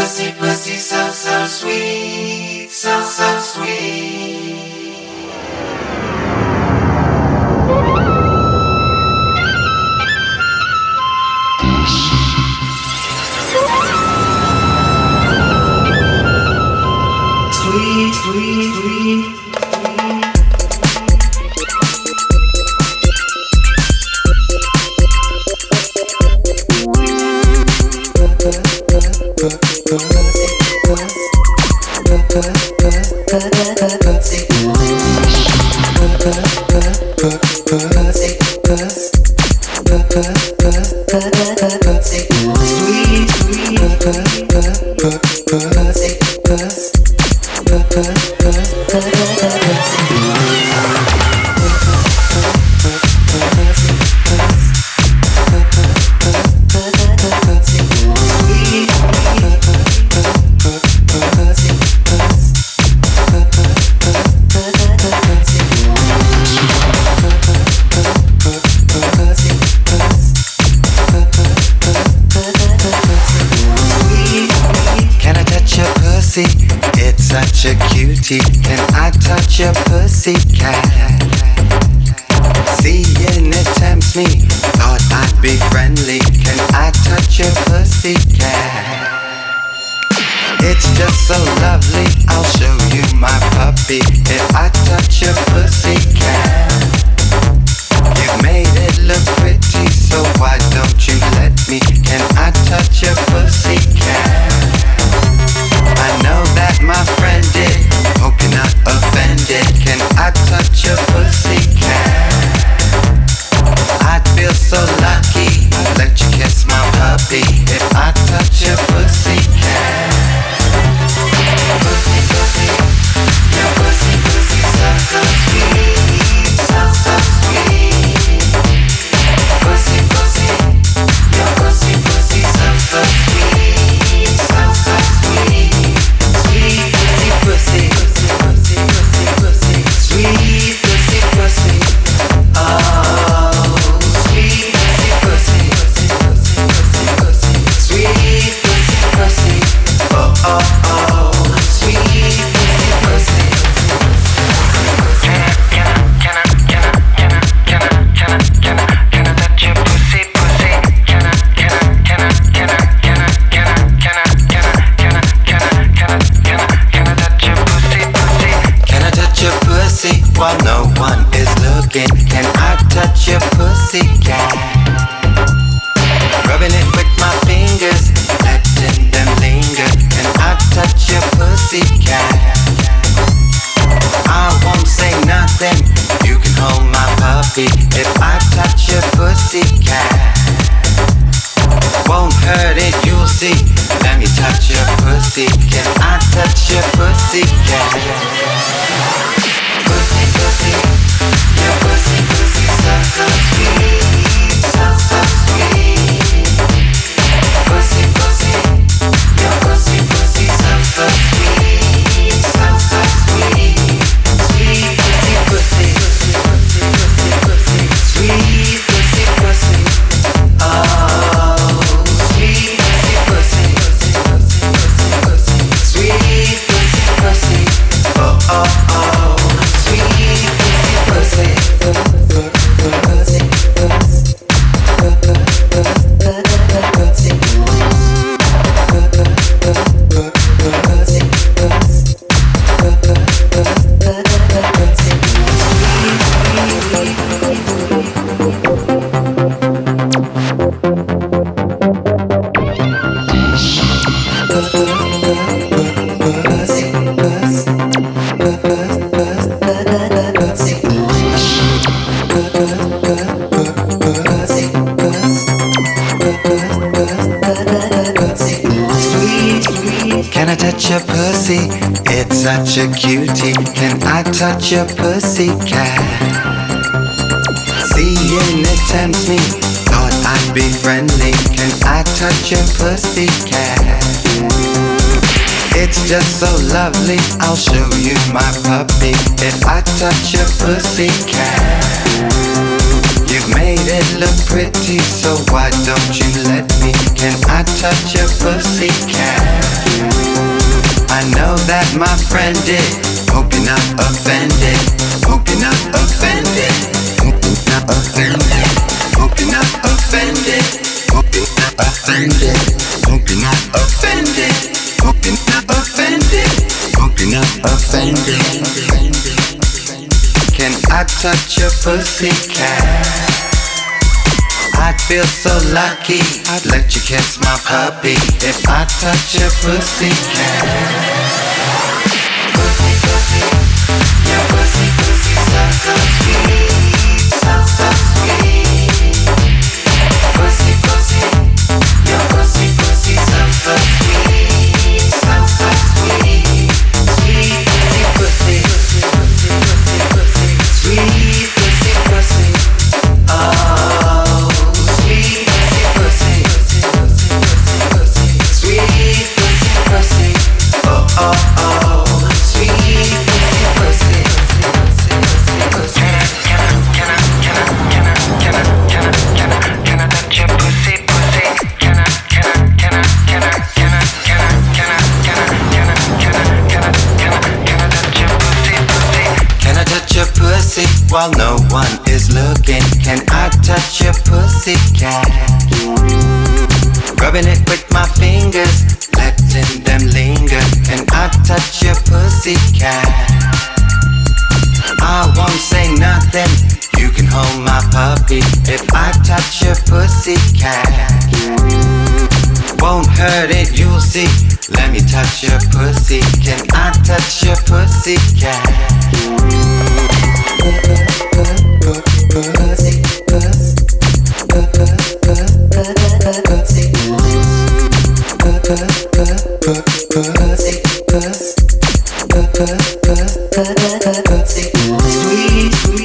pussy, pussy, so, so sweet, so, so sweet. Sweet, sweet, sweet. It's such a cutie. Can I touch your pussy cat? Seeing it tempts me. Thought I'd be friendly. Can I touch your pussy cat? It's just so lovely. I'll show you my puppy. If I touch your pussy cat, you made it look pretty, so why don't you let me? Can I touch your pussy cat? I know that my friend did. Hope you're not offended. Can I touch your pussy cat? I'd feel so lucky. I'd let you kiss my puppy if I touch your pussy cat. Pussy, pussy, your pussy, pussy, so, so sweet, so, so sweet. Pussy, pussy, your pussy, pussy, so, so sweet, so, so sweet. Sweet pussy, pussy, pussy, pussy, pussy, sweet pussy, pussy. Oh, sweet pussy, pussy, pussy, pussy, pussy, sweet pussy, pussy. Oh, oh, oh, sweet pussy, pussy. Can I touch your pussy, pussy? Can I touch your pussy while no one is looking? Can I touch your pussy cat? Rubbing it with my fingers, letting them linger. Can I touch your pussy cat? I won't say nothing, you can hold my puppy if I touch your pussy cat. Won't hurt it, you'll see. Let me touch your pussy. Can I touch your pussy cat? Pussy, pussy, your pussy, pussy, so, so sweet, so, so sweet. Pussy, pussy, your pussy, pussy, so, so sweet, so, so sweet. Sweet pussy, pussy, pussy, pussy, pussy, sweet pussy, pussy. Oh, sweet pussy, pussy, pussy, pussy, pussy, sweet pussy, pussy. Oh, oh, oh, sweet pussy, pussy. Can I touch your pussy? It's such a cutie. Can I touch your pussy cat? Seeing it tempts me. Thought I'd be friendly. Can I touch your pussy cat? It's just so lovely. I'll show you my puppy if I touch your pussy cat. You've made it look pretty, so why don't you let me? Can I touch your pussy cat? I know that my friend did. Hope you're not offended. Hope you're not offended. Hope you're not offended. Hope you're not offended. Hope you're not offended. Hope you're not offended. Hope you're not offended. Hope you're not offended. Can I touch your pussy cat? I'd feel so lucky. I'd let you kiss my puppy if I touch your pussy cat. Pussy, pussy, your pussy, pussy, so, so sweet, so, so sweet. Pussy, pussy, your pussy, pussy, so, so sweet, so, so sweet. Sweet pussy, pussy, pussy, pussy, pussy, sweet pussy, pussy. Oh, sweet pussy, pussy, pussy, pussy, pussy, sweet pussy, pussy. Oh, oh, oh, sweet pussy, pussy, pussy, pussy, pussy. Can I touch your pussy, pussy? Can I touch your pussy, pussy? Can I touch your pussy while no one is looking? Can I touch your pussy cat? Rubbing it with my fingers, letting them linger. Can I touch your pussy cat? I won't say nothing, you can hold my puppy if I touch your pussy cat. Won't hurt it, you'll see. Let me touch your pussy. Can I touch your pussy cat? Pussy, pussy, pussy, pussy, pussy, sweet, sweet.